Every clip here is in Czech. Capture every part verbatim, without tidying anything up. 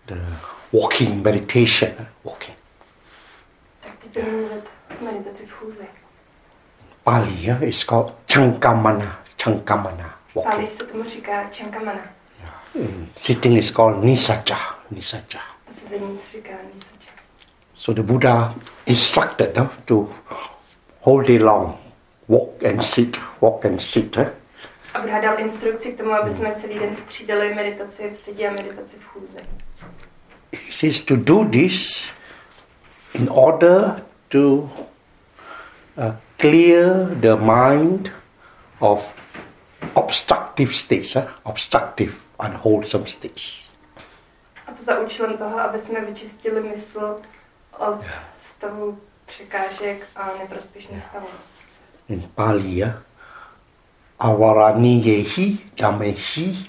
the walking meditation. Walking. Tak teď budeme mluvit meditaci v chůzi. Pali yeah, is called Chankamana. Chankamana. Walking. Pali se tomu říká Chankamana. Yeah. Sitting is called Nisaja. Nisaja. A sezení se říká Nisaja. So the Buddha instructed no, to whole day long walk and sit, walk and sit. Eh? A Buddha dal instrukci k tomu, aby jsme celý den střídali meditaci v sedě a meditaci v chůzi. He says to do this in order to uh, clear the mind of obstructive states, eh? obstructive, unwholesome states. A to za účelem toho, aby jsme vyčistili mysl od stavu překážek a neprospěšných stavů. In Pali, eh? Avaraniyehi dhamehi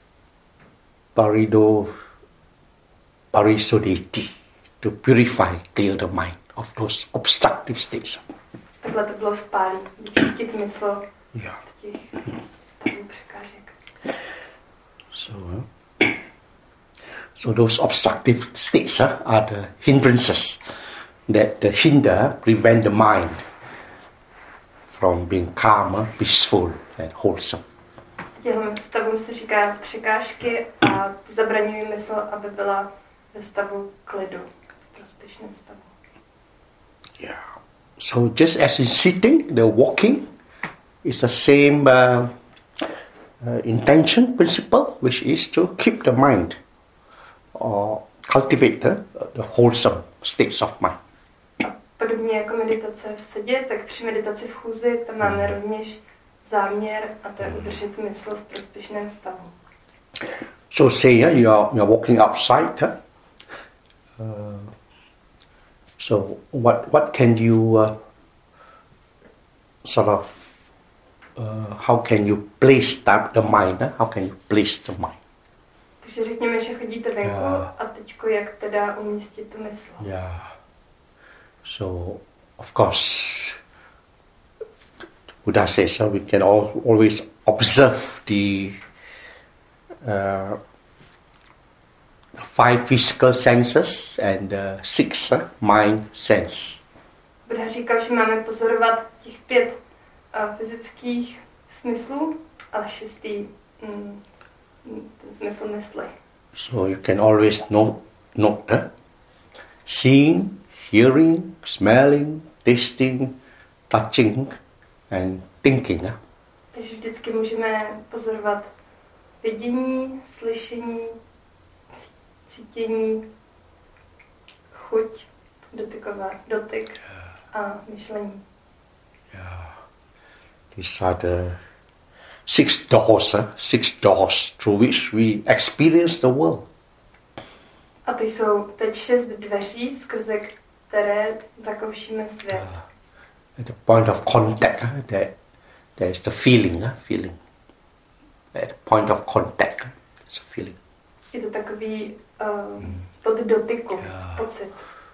parido parisodeti, to purify, clear the mind of those obstructive states. Takhle to bylo v Pali, vyčistit mysl Yeah. od těch stavů překážek. So, uh, so those obstructive states uh, are the hindrances that uh, hinder, prevent the mind from being calm, uh, peaceful, and wholesome. Těmhle stavům se říká překážky a ty zabraňují mysl, aby byla ve stavu klidu, v prospěšném stavu. Yeah. So just as in sitting, the walking is the same uh, uh, intention, principle, which is to keep the mind or cultivate the, the wholesome states of mind. A podobně jako meditace v sedě, tak při meditaci v chůzi tam máme rovněž záměr a to je udržet mysl v prospěšném stavu. So say yeah, you are you are walking outside. Huh? Uh, so what what can you uh, sort of uh, how can you place that, the mind? Huh? How can you place the mind? Takže řekněme, že chodíte venku Yeah. a teďko jak teda umístit tu mysl. Yeah. So of course, Buddha says so we can all, always observe the uh, five physical senses and the six uh, mind sense. Buddha říkal, že máme pozorovat těch pět uh, fyzických smyslů, ale šestý mm, ten smysl mysli. So you can always note, note uh, seeing, hearing, smelling, tasting, touching, and thinking. Uh. Takže vždycky můžeme pozorovat vidění, slyšení, cítění, chuť, dotyková, dotyk a myšlení. Yeah. These are the six doors, uh, six doors through which we experience the world. A to jsou teď šest dveří, skrze které zakoušíme svět. Uh, at the point of contact, uh, there, there is the feeling, uh, feeling. At the point of contact, uh, there's a feeling. Je to takový uh, pod dotyku, Yeah. pocit.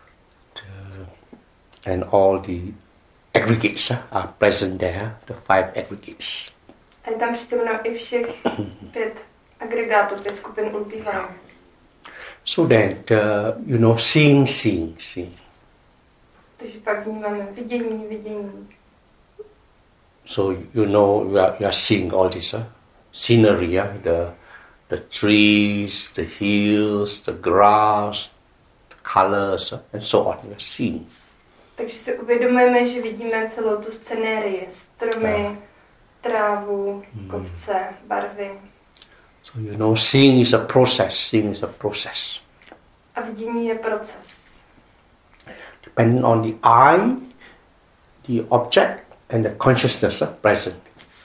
The, and all the aggregates uh, are present there, the five aggregates. A je tam přítomno i všech pět agregátů, pět skupin ulpívání. So that, uh, you know, seeing, seeing, seeing. Takže pak vnímáme vidění, vidění. So you know you are, you are seeing all this uh, scenery, uh, the the trees, the hills, the grass, the colors, uh, and so on. You are seeing. Takže si uvědomujeme, že vidíme celou tu scenérii, stromy, Yeah. trávu, Hmm. kopce, barvy. So you know, seeing is a process. Seeing is a process. A vidění je proces. Depending on the eye, the object, and the consciousness uh, present.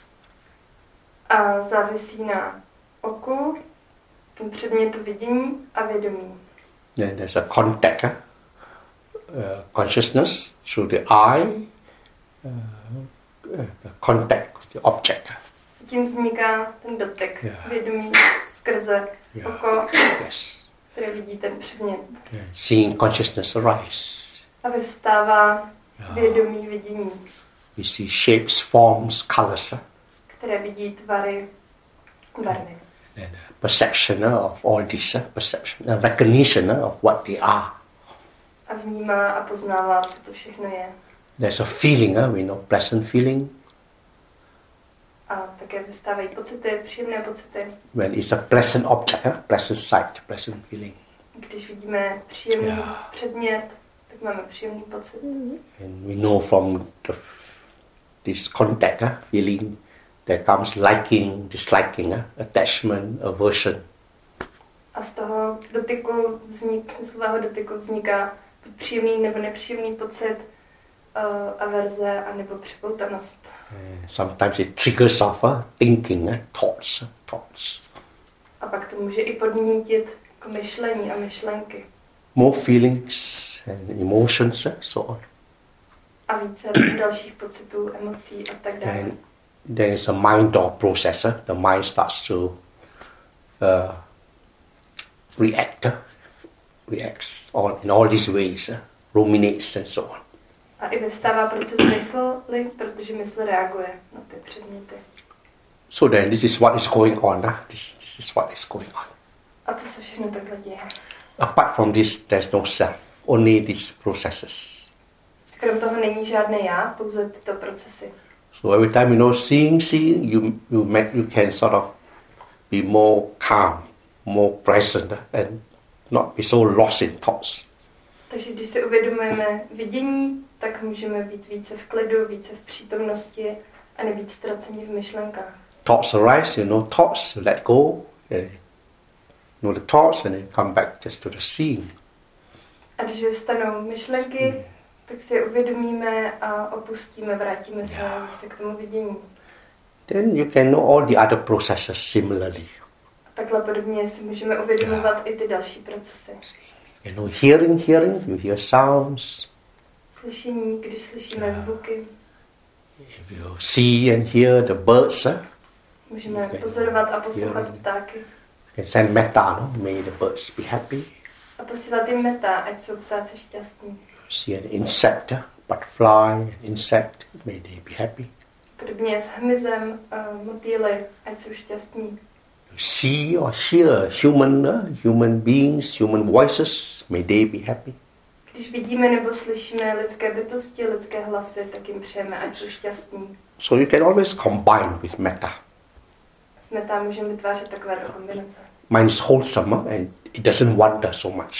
A závisí na oku, tom předmětu vidění a vědomí. Then there's a contact, uh, uh, consciousness through the eye, uh, uh, the contact with the object. Tím vzniká ten dotek Yeah. vědomí skrze Yeah. oko, Yes. které vidí ten předmět. Yeah. Seeing consciousness arise. A vyvstává Yeah. vědomí vidění, We see shapes, forms, colors. Uh, které vidí tvary, barvy. and perception uh, of all this, uh, perception, uh, recognition uh, of what they are. A vnímá a poznává, co to všechno je. There's a feeling, uh, we know, pleasant feeling. A také vystávají pocity, příjemné pocity. When it's a pleasant object, uh, pleasant sight, pleasant feeling. Když vidíme příjemný Yeah. předmět, tak máme příjemný pocit. And we know from the, this contact uh, feeling, there comes liking, disliking, uh, attachment, aversion. A z toho dotyku vznik, smyslového dotyku vzniká buď příjemný nebo nepříjemný pocit, uh, averze a nebo připoutanost. Uh, sometimes it triggers off uh, thinking, uh, thoughts, uh, thoughts. A pak to může i podnítit k myšlení a myšlenky. More feelings and emotions, uh, so on. A více dalších pocitů, emocí a tak dále. And there is a mind door process. Uh, the mind starts to uh, react, uh, reacts on in all these ways, uh, ruminates and so on. A i vyvstává proces mysli, protože mysl reaguje na ty předměty. So then this is what is going on. Uh, this, this is what is going on. A to se všechno takhle děje. Apart from this, there's no self. Only these processes. Krom toho není žádné já, pouze tyto procesy. So every time you know seeing, seeing, you you make, you can sort of be more calm, more present, and not be so lost in thoughts. Takže když si uvědomujeme vidění, tak můžeme být více v klidu, více v přítomnosti a nebýt ztraceni v myšlenkách. Thoughts arise, you know thoughts, you let go, you know the thoughts, and then come back just to the seeing. A když vyvstanou myšlenky, tak si je uvědomíme a opustíme, vrátíme se Yeah. zase k tomu vidění. Then you can know all the other processes similarly. A takhle podobně si můžeme uvědomovat yeah. i ty další procesy. You know, hearing, hearing, you hear sounds. Slyšení, když slyšíme Yeah. zvuky, If you see and hear the birds, eh, můžeme Okay. pozorovat a poslouchat Hearing. ptáky. you can send metta, no? May the birds be happy. A posílat jim meta, ať jsou ptáci šťastní. See an insect, eh, butterfly, an insect, may they be happy. Podobně s hmyzem, uh, motýly, ať jsou šťastní. You see or hear human, eh, human beings, human voices, may they be happy. Když vidíme nebo slyšíme lidské bytosti, lidské hlasy, tak jim přejeme, ať jsou šťastní. So you can always combine with metta. S meta můžeme vytvářet takovéto kombinace. Mind is wholesome eh, and it doesn't wander so much.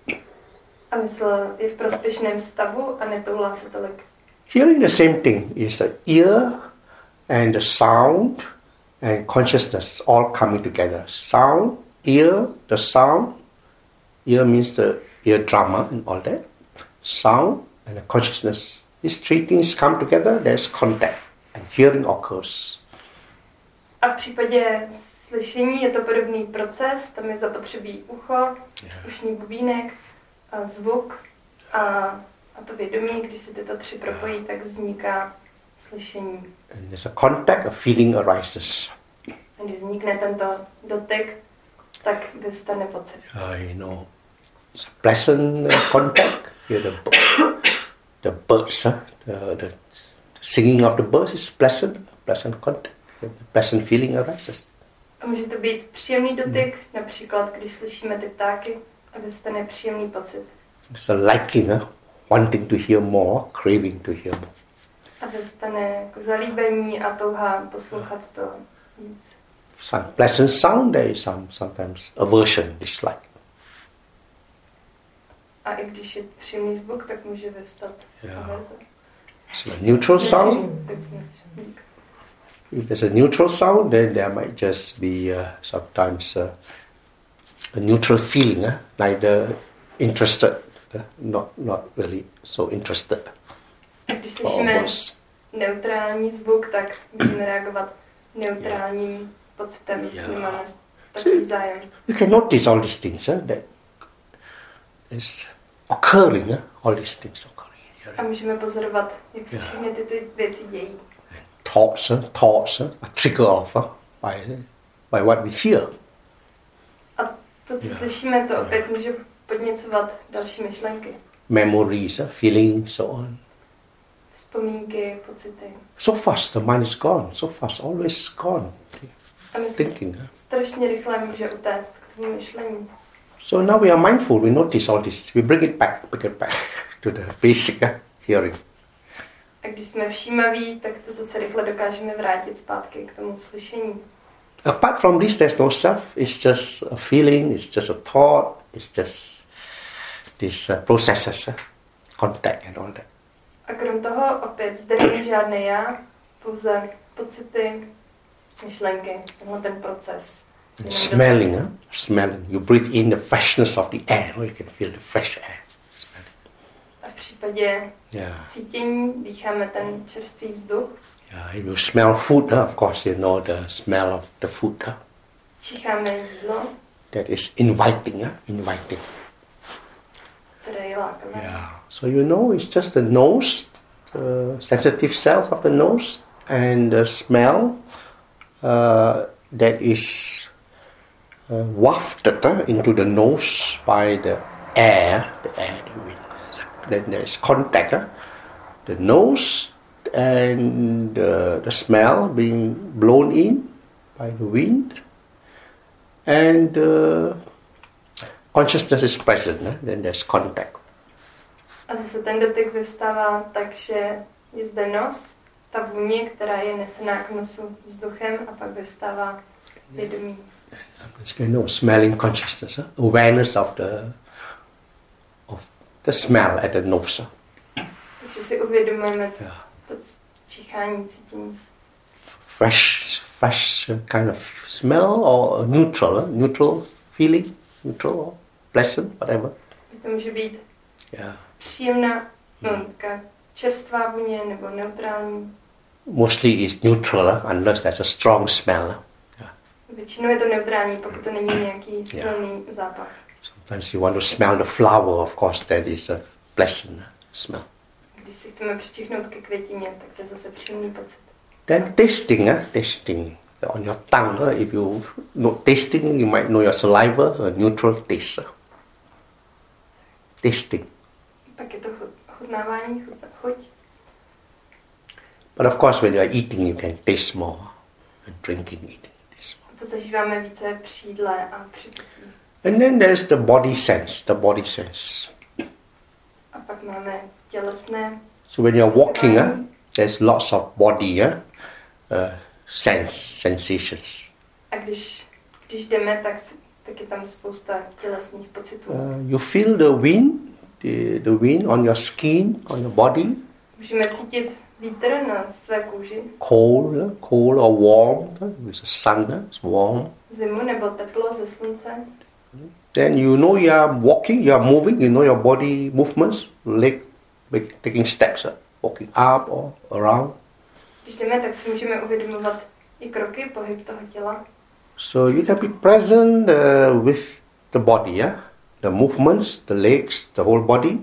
A mysl je v prospěšném stavu a netoulá se tolik. Hearing the same thing is the ear and the sound and consciousness all coming together. Sound, ear, the sound. Ear means the eardrum and all that. Sound and the consciousness. These three things come together, there's contact and hearing occurs. A v případě slyšení je to podobný proces, tam je zapotřebí ucho, ušní bubínek, a zvuk a, a to vědomí, když se tyto tři propojí, tak vzniká slyšení. And there's a contact, a feeling arises. A když vznikne tento dotyk, tak vystane pocit. Uh, you know, it's a pleasant uh, contact. Hear the, b- the birds, uh, the, the singing of the birds is pleasant, pleasant contact. The pleasant feeling arises. A může to být příjemný dotyk, například když slyšíme ty ptáky a vystane příjemný pocit. It's a liking, uh, wanting to hear more, craving to hear more. A vystane jako zalíbení a touha poslouchat to víc. Some pleasant sound, there is some sometimes aversion, dislike. A i když je příjemný zvuk, tak může vyvstat Yeah. averze. So a neutral sound, Tak jsme slyšeli. if there's a neutral sound, then there might just be uh, sometimes uh, a neutral feeling, uh, neither interested, uh, not not really so interested. Když Or slyšíme worse. neutrální zvuk, tak můžeme reagovat neutrálním pocitem, Yeah. nemáme takový zájem. You can notice all these things, uh, that is occurring, uh, all these things occurring. A můžeme pozorovat, jak se Yeah. všechny tyto věci dějí. Thoughts, uh, thoughts uh, are triggered off uh, by by what we hear. A to, co Yeah. slyšíme, to opět může podněcovat další myšlenky. Memories, uh, feelings, so on. Vzpomínky, pocity. So fast, the mind is gone. So fast, always gone. A thinking. Huh? Strašně rychle může utéct k tomu myšlení. So now we are mindful, we notice all this, we bring it back, bring it back to the basic uh, hearing. A když jsme všímaví, tak to zase rychle dokážeme vrátit zpátky k tomu slyšení. Apart from this, there's no self. It's just a feeling, it's just a thought, it's just these uh, processes, uh, contact and all that. A krom toho opět zde není žádné já, pouze pocity, myšlenky, tenhle ten proces. Smelling, huh? Smelling. You breathe in the freshness of the air, you can feel the fresh air. Smelling. A v případě yeah. cítění dýcháme ten čerstvý vzduch. Yeah, if you smell food, huh? Of course you know the smell of the food. Huh? Čicháme jídlo. That is inviting, huh? Inviting. Které je lákavé. Yeah. So you know it's just the nose, the sensitive cells of the nose, and the smell uh, that is uh, wafted uh, into the nose by the air, the air, the wind. Then there's contact, uh, the nose and uh, the smell being blown in by the wind, and uh, consciousness is present, uh, then there's contact. A zase ten dotyk vyvstává tak, že je zde nos, ta vůně, která je nesená k nosu vzduchem, a pak vyvstává vědomí. No, smelling consciousness, uh, awareness of the of the smell at the nose. Takže si uvědomujeme to čichání, cítění. Fresh, fresh kind of smell or neutral, uh, neutral feeling, neutral or pleasant, whatever. To může být yeah. příjemná, no, taková čerstvá vůně nebo neutrální. Mostly it's neutral, uh, unless there's a strong smell. Yeah. Většinou je to neutrální, pokud to není nějaký silný yeah. zápach. Sometimes you want to smell the flower, of course, that is a pleasant smell. Když si chceme přičichnout ke květině, tak to je zase příjemný pocit. Then tasting, uh, tasting on your tongue. Uh, if you know tasting, you might know your saliva, a neutral taste. Tasting. Pak je to chutnávání, chuť. But of course, when you are eating, you can taste more. And drinking, eating, taste more. To zažíváme více při jídle a při pití. And then there's the body sense, the body sense. A pak máme tělesné. So when you're walking, uh, there's lots of body uh, uh, sense, sensations. A když, když jdeme, tak, tak je tam spousta tělesných pocitů. Uh, you feel the wind, the, the wind on your skin, on your body. Můžeme cítit vítr na své kůži. Cold, uh, cold or warm, uh, with the sun, uh, it's warm. Zimu nebo teplo ze slunce. Then you know you are walking, you are moving, you know your body movements, leg, taking steps, uh, walking up or around. Když jdeme, tak si můžeme uvědomovat i kroky, pohyb toho těla. So you can be present uh, with the body, yeah? The movements, the legs, the whole body.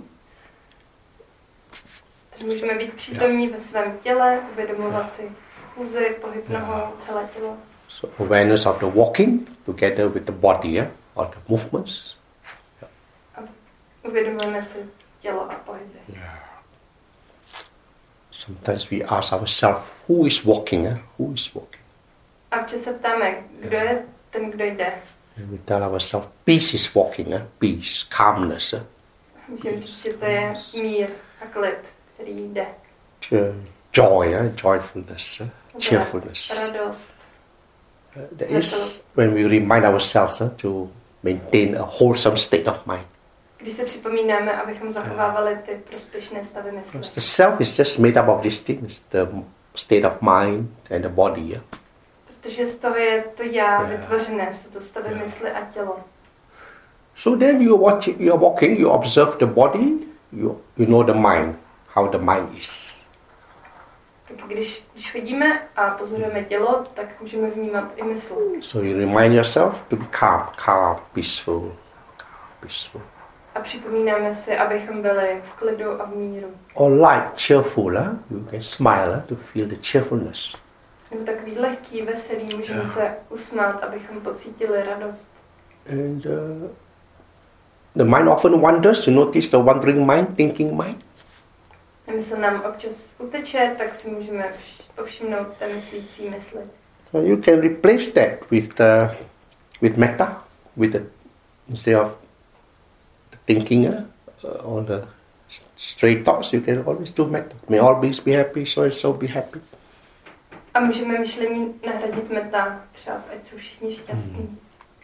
Takže můžeme být přítomní yeah. ve svém těle, uvědomovat si chůzi, pohyb yeah. nohou, celé tělo. So awareness of the walking together with the body, yeah? Or the movements. Yeah. A uvědomujeme si tělo a pohyby. Yeah. Sometimes we ask ourselves, who is walking? Eh? Who is walking? A občas se ptáme, kdo je ten, kdo jde. And we tell ourselves, peace is walking, eh? Peace, calmness. Eh? Můžeme říct, že to je mír a klid, který jde. Joy, eh? Joyfulness, eh? Cheerfulness. Radost. Uh, that is when we remind ourselves eh, to maintain a wholesome state of mind. Když se připomínáme, abychom zachovávali ty prospěšné stavy mysli. The self is just made up of these things, the state of mind and the body. Yeah? Protože z toho je to já yeah. vytvořené, jsou to stavy yeah. mysli a tělo. So then you watch, you are walking, you observe the body, you you know the mind, how the mind is. Tak když, když chodíme a pozorujeme tělo, tak můžeme vnímat i mysl. So you remind yourself to be calm, calm, peaceful, calm, peaceful. A připomínáme si, abychom byli v klidu a v míru. Or light, cheerful, eh? You can smile eh? to feel the cheerfulness. Nebo takový lehký, veselý, můžeme yeah. se usmát, abychom pocítili radost. And uh, the mind often wanders. You notice the wandering mind, thinking mind. A mysl nám občas uteče, tak si můžeme povšimnout té myslící mysli. uh, you can replace that with uh, with metta, with the, instead of thinking uh, all the straight thoughts, you can always do metta. May all beings be happy, so and so be happy. A můžeme myšlení nahradit metta, přát, ať jsou všichni šťastní. Mm.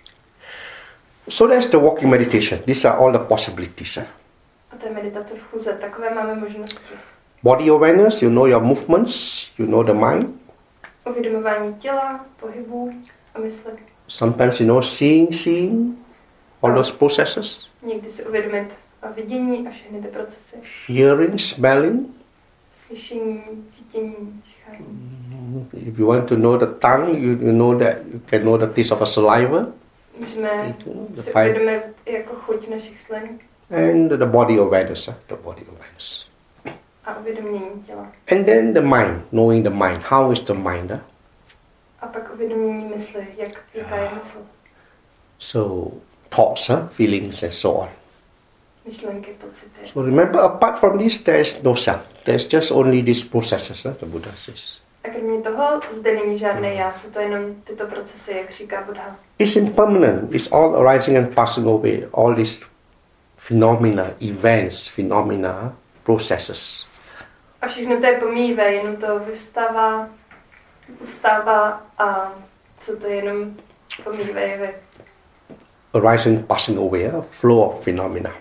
So that's the walking meditation. These are all the possibilities. Eh? A to je meditace v chůze. Takové máme možnosti. Body awareness, you know your movements, you know the mind. Uvědomování těla, pohybů a mysli. Sometimes you know seeing, seeing, all those processes. Někdy si uvědomit a vidění a všechny ty procesy. Hearing, smelling. Slyšení, cítění, čichání. If you want to know the tongue, you, you know that you can know the taste of a saliva. Můžeme si uvědomit jako chuť našich slin. And the body awareness, the body awareness. A uvědomění těla. And then the mind, knowing the mind. How is the mind? Eh? A pak uvědomění mysli, jak, jaká je mysl. So, thoughts, eh? Feelings and so on. Myšlenky, pocity. So remember, apart from this, there is no self. There's just only these processes, eh? The Buddha says. A kromě toho zde není žádné já, jsou to jenom tyto procesy, jak říká Buddha. It's impermanent. It's all arising and passing away. All these phenomena, events, phenomena, processes. A všechno to je pomíjivé, jenom to vyvstává, ustává a co to je jenom pomíjivé jevy. Arising, passing away, a flow of phenomena.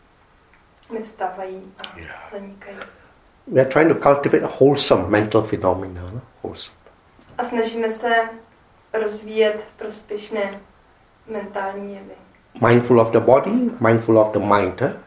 Nevstávají a zanikají. We are trying to cultivate a wholesome mental phenomena. No? Wholesome. A snažíme se rozvíjet prospěšné mentální jevy. Mindful of the body, mindful of the mind. Eh?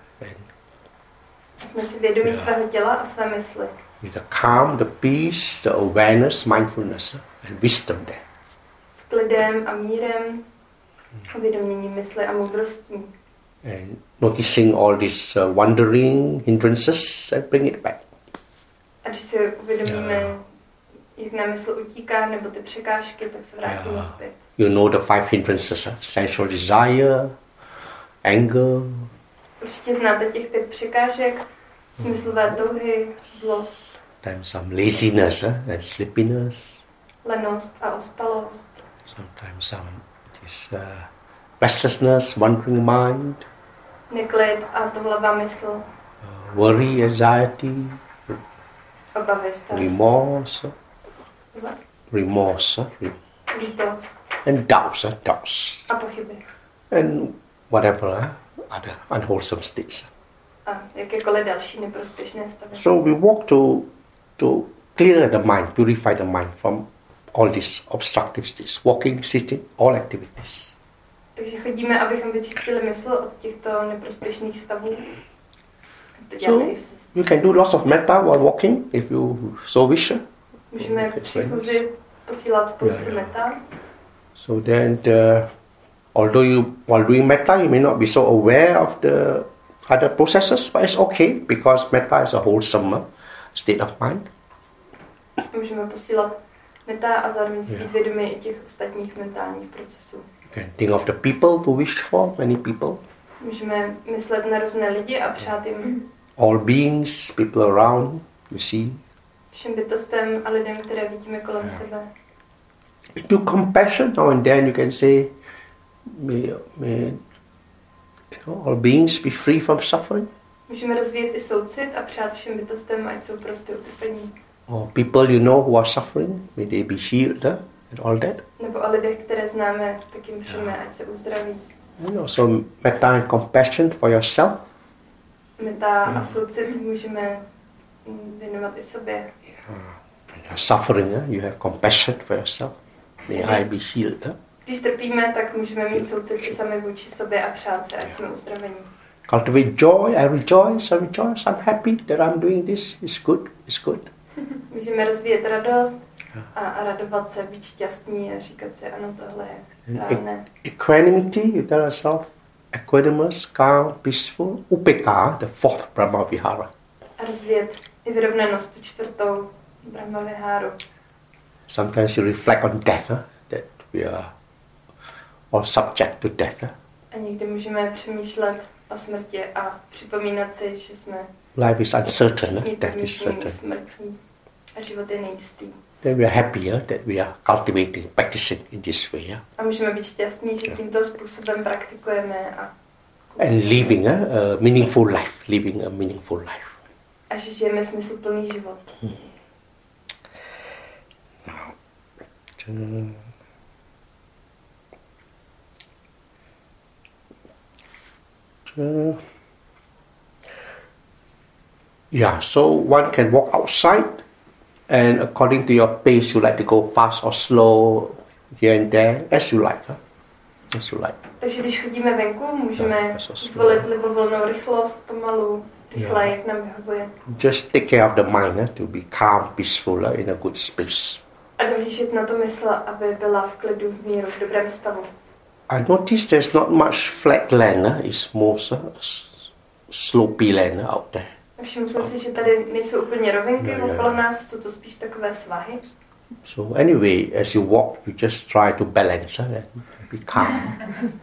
A jsme si vědomí yeah. svého těla a své mysli. With the calm, the peace, the awareness, mindfulness, eh? And wisdom there. S klidem a mírem, uvědoměním mysli a moudrostí. And noticing all these uh, wandering hindrances and bring it back. A když si uvědomíme, yeah. jak nám mysl utíká, nebo ty překážky, tak se vrátíme yeah. zpět. You know the five hindrances, eh? Sensual desire, anger. Určitě znáte těch pět překážek, smyslové touhy, zlost. Sometimes some laziness eh? And sleepiness. Lenost a ospalost. Sometimes some this uh, restlessness, wandering mind. Neklid a toulavá mysl. Uh, worry, anxiety. Obavy, starost. Remorse. What? Remorse. Re- Lítost. and doubts, eh? doubts. A pochyby. And whatever eh? other unwholesome states. A jakékoliv další neprospěšné stavy. So we walk to to clear the mind, purify the mind from all these obstructive states. Walking, sitting, all activities. Takže chodíme, abychom vyčistili mysl od těchto neprospěšných stavů. So you can do lots of metta while walking if you so wish. Můžeme při chůzi posílat spoustu yeah, yeah. metta. So then, the, although you while doing metta, you may not be so aware of the other processes, but it's okay because metta is a wholesome state of mind. Můžeme posílat metta a zároveň si být yeah. vědomi i těch ostatních mentálních procesů. You can think of the people to wish for, many people. Můžeme myslet na různé lidi a přát jim. All beings, people around, you see. Všem bytostem a lidem, které vidíme kolem yeah. sebe. Do compassion now and then you can say, may, may you know, all beings be free from suffering. Můžeme rozvíjet i soucit a přát všem bytostem, ať jsou prostě utrpení. Or people you know who are suffering, may they be healed eh? And all that. Nebo o lidech, které známe, tak jim přejeme, ať se uzdraví. You know, so metta and compassion for yourself. Metta a soucit můžeme věnovat i sobě. Yeah. When you're suffering, eh? You have compassion for yourself. May I be healed. Eh? Když trpíme, tak můžeme mít soucit i sami vůči sobě a přát se, ať jsme uzdravení. Cultivate joy. I rejoice. I rejoice. I'm happy that I'm doing this. It's good. It's good. Můžeme rozvíjet radost a, a radovat se, být šťastní a říkat si, ano, tohle je správné. Equanimity, you tell yourself, equanimous, calm, peaceful. Upeka, the fourth Brahma Vihara. A rozvíjet i vyrovnanost, tu čtvrtou Brahma Viharu. Sometimes you reflect on death, huh? That we are all subject to death. Huh? A někdy můžeme přemýšlet o smrti a připomínat si, že jsme life is uncertain, huh? Death is certain. Smrtí. A život je nejistý. Then we are happy yeah, that we are cultivating, practicing in this way. Yeah? A můžeme být šťastní, že tímto způsobem praktikujeme a And living a, a meaningful life, living a meaningful life. A že žijeme smysluplný život. Hmm. Now, uh, uh, yeah, so one can walk outside, and according to your pace, you like to go fast or slow, here and there, as you like. Huh? As you like. Takže když chodíme venku, můžeme Yeah, so zvolit libovolnou rychlost, pomalu, rychle, Yeah. jak nám vyhovuje. Just take care of the mind eh, to be calm, peaceful, eh, in a good space. A dohlížet na to mysl, aby byla v klidu, v míru, v dobrém stavu. I noticed there's not much flat land. Eh? It's most uh, s- slopey land eh, out there. Všiml jsem si, že tady nejsou úplně rovinky Yeah, yeah. okolo nás, jsou to spíš takové svahy. So anyway, as you walk, you just try to balance eh, and be calm.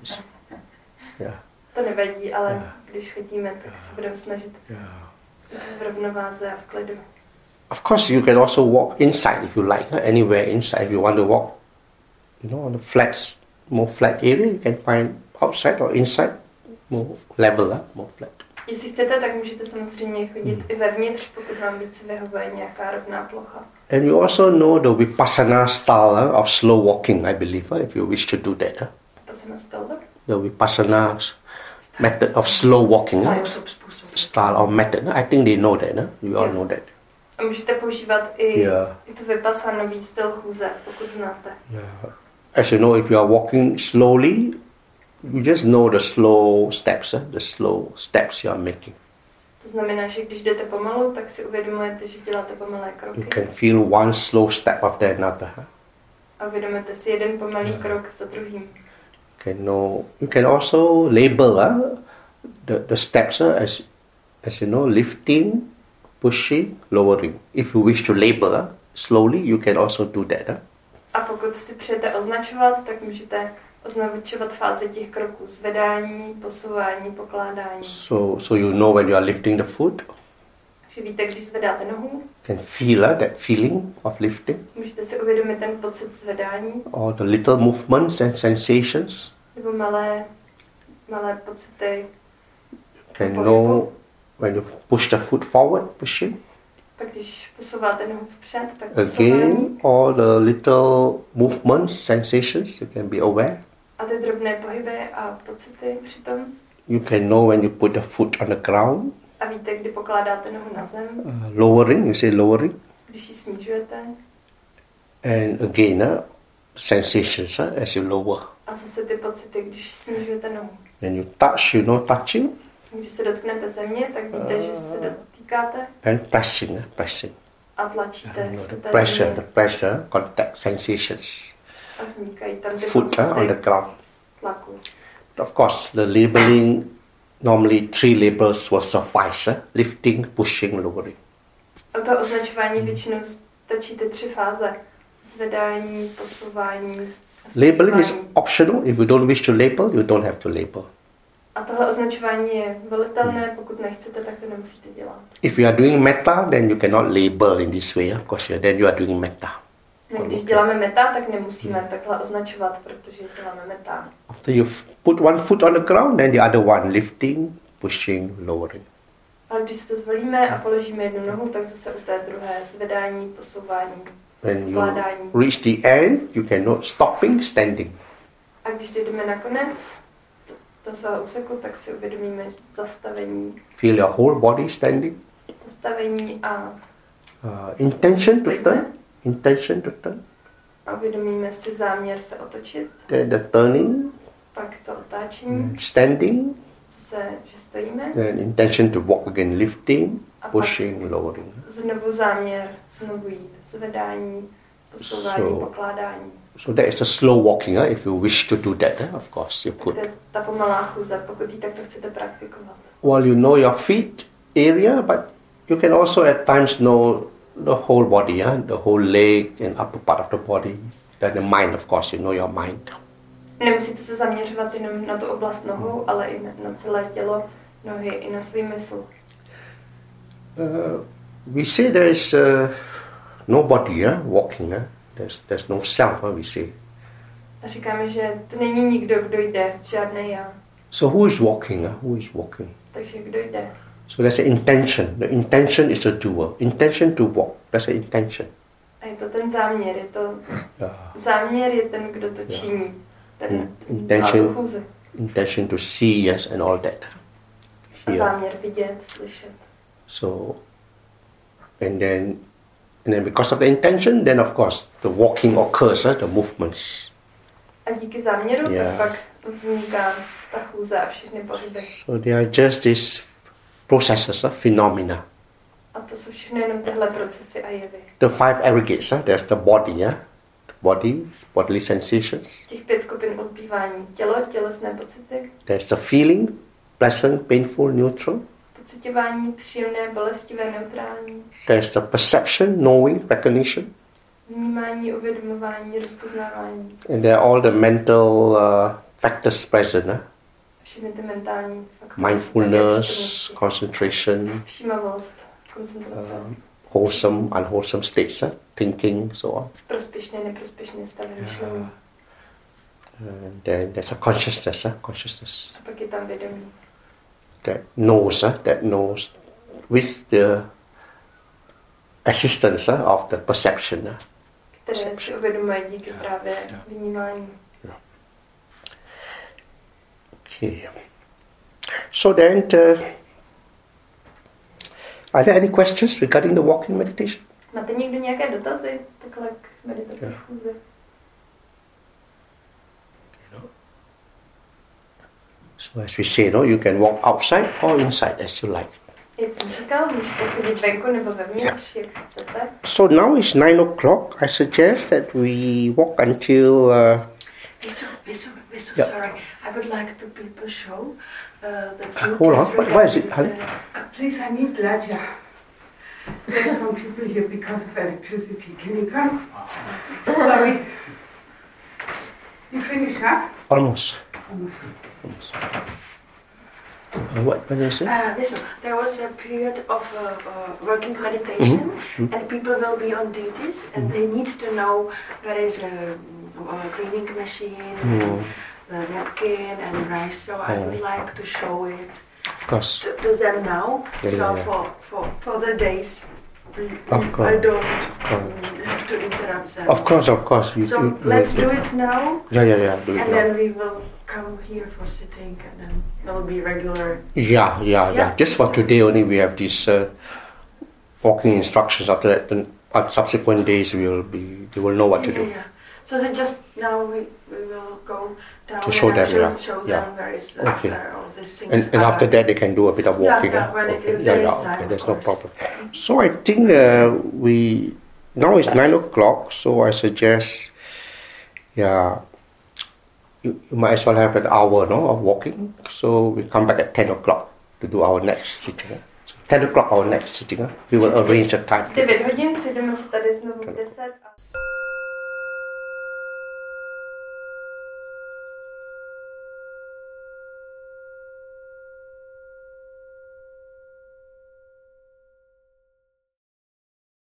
Yeah, To nevadí, ale Yeah. když chodíme, tak se budeme snažit yeah. být v rovnováze a v klidu. Of course, you can also walk inside if you like. eh? Anywhere inside, if you want to walk, you know, on the flat, more flat area, you can find outside or inside, more level, eh? more flat. Jestli chcete, tak můžete samozřejmě chodit i vevnitř, pokud vám víc vyhovuje nějaká rovná plocha. And you also know the Vipassana style eh, of slow walking, I believe, eh, if you wish to do that. eh? To se nastalo. The Vipassana method of slow walking eh? style or method. eh? I think they know that. Eh? You all Yeah. know that. A můžete používat i, Yeah. i tu vypasanový styl chůze, pokud znáte. Yeah. As you know, if you are walking slowly, you just know the slow steps, eh? the slow steps you are making. To znamená, že když jdete pomalu, tak si uvědomujete, že děláte pomalé You kroky. can feel one slow step after another. eh? A uvědomujete si jeden pomalý krok za druhým. You can know. You can also label eh? the the steps eh? as as you know, lifting, pushing, lowering. If you wish to label eh? slowly, you can also do that. Eh? A pokud si přejete označovat, tak můžete označovat fáze těch kroků. Zvedání, posouvání, pokládání. So, so you know when you are lifting the foot, Takže víte, když zvedáte nohu, you can feel uh, that feeling of lifting, můžete si uvědomit ten pocit zvedání, or the little movements and sensations. nebo malé, malé pocity. You can know when you push the foot forward, pushing. Pak když posouváte nohu vpřed, tak posouvání. Again, all the little movements, sensations, you can be aware. A ty drobné pohyby a pocity přitom. You can know when you put the foot on the ground. A víte, kdy pokládáte nohu na zem, Uh, lowering, you say lowering. když ji snižujete. And again, uh, sensations uh, as you lower. A zase ty pocity, když snižujete nohu. When you touch, you know touching. Když se dotknete země, tak víte, že se dotýkáte And pressing, uh, pressing. a tlačíte You know, the do té pressure, země. the pressure, contact sensations. A vznikají tam ty Foot uh, on the pocity ground. tlaku. Of course, the labeling, normally three labels will suffice. Uh, lifting, pushing, lowering. A to označování většinou stačí ty tři fáze. Zvedání, posouvání a Labeling is snižování. optional. If you don't wish to label, you don't have to label. A tohle označování je volitelné, pokud nechcete, tak to nemusíte dělat. If you are doing metta, then you cannot label in this way, because then you are doing metta. No, když děláme meta, tak nemusíme takhle označovat, protože děláme meta. After you f- put one foot on the ground, then the other one lifting, pushing, lowering. Ale když si to zvolíme a položíme jednu nohu, tak zase u té druhé zvedání, posouvání. When you Vkládání. reach the end, you can note stopping, standing. A když dojdeme na konec do svého úseku, tak si uvědomíme zastavení, Feel your whole body standing. zastavení a, Uh, intention to turn. Intention to turn. a uvědomíme si záměr se otočit, Then the turning, pak to otáčení, standing. zase, že stojíme, Then intention to walk again, lifting, a pak pushing, lowering. znovu záměr, znovu jít, zvedání, posouvání, So- pokládání. So that is the slow walking. Uh, if you wish to do that, uh, of course you To could. je ta pomalá chůze, pokud ji takto chcete praktikovat. Well, you know your feet area, but you can also at times know the whole body, yeah? The whole leg and upper part of the body. Then the mind, of course, you know your mind. Nemusíte se zaměřovat jenom na tu oblast nohou, ale i na, na celé tělo nohy, i na svůj mysl. Uh, we say there is uh, nobody uh, walking. Uh, there's there's no self, uh, we say. A říkáme, že to není nikdo, kdo jde, žádný já. So who is walking? Uh? Who is walking? Takže kdo jde? So there's an intention. The intention is a doer. Intention to walk. That's an intention. A je to ten záměr, je to Yeah. záměr je ten, kdo to činí. Ten, In- ten intention. chůze. Intention to see, yes, and all that. A Here. záměr vidět, slyšet. So, and then, and then because of the intention, then of course the walking occurs, uh, the movements. A díky záměru Yeah. tak pak vzniká ta chůze a všechny pohyby. So they are just these processes, uh, phenomena. A to jsou všechno jenom tyhle procesy a jevy. The five aggregates, uh, there's the body, yeah, the body, bodily sensations. Těch pět skupin odbývání. Tělo, tělesné pocity, There's the feeling, pleasant, painful, neutral. pociťování, příjemné, bolestivé, neutrální. There's the perception, knowing, recognition. Vnímání, uvědomování, rozpoznávání. And there are all the mental uh, factors present, uh, Všechny ty mentální faktory. mindfulness, concentration, Všímavost, koncentrace. um, wholesome, unwholesome states, uh, thinking, so on. Prospěšné, neprospěšné stavy myšlení. And then there's a consciousness, uh, consciousness A pak je tam vědomí. that knows, uh, that knows with the assistance uh, of the perception. Uh. Které si uvědomuje díky právě vnímání. Okay. So then, uh, are there any questions regarding the walking meditation? Máte někdo nějaké dotazy takhle k meditaci v chůzi? So as we say, no, you can walk outside or inside as you like. Jak jsem říkal, můžete chodit venku nebo vevnitř, jak chcete. So now it's nine o'clock. I suggest that we walk until. Uh, Visu, Visu, Visu, Yeah. sorry. I would like to people show uh, the Uh, hold on, what- where is it, honey? Uh, please, I need Ladja. There's some people here because of electricity. Can you come? Sorry. You finished, huh? almost. Almost. almost. Uh, what what did I say? Uh, Visu, there was a period of uh, uh, working meditation, Mhm. and people will be on duties, and they need to know there is a, a cleaning machine, Mm, the napkin, and rice. So I Oh. would like to show it. of course. to, to them now. Yeah, so yeah, yeah. for for further days, Of I course. don't course. um, have to interrupt them. Of course, of course. You, So you- you- let's you- do it now, Yeah, yeah, yeah. Do it and now. then we will come here for sitting, and then it'll be regular. Yeah, yeah, yeah, Yeah. Just for today only, we have these uh, walking instructions. After that, then on subsequent days, we will be. They will know what to Yeah, do. yeah. So then just now we, we will go down To show and them, actually yeah. show Yeah. them where is the, Okay. where all these things And, and are. after that, they can do a bit of Yeah, walking. yeah, huh? when it Okay. is- yeah, there is yeah, time, okay, of there's no course. problem. So I think uh, we now it's nine o'clock. So I suggest, yeah, you, you might as well have an hour, no, of walking. So we come back at ten o'clock to do our next sitting. huh? So ten o'clock our next sitting. huh? We will arrange a time. devět hodin, sejdeme se tady znovu v deset. A...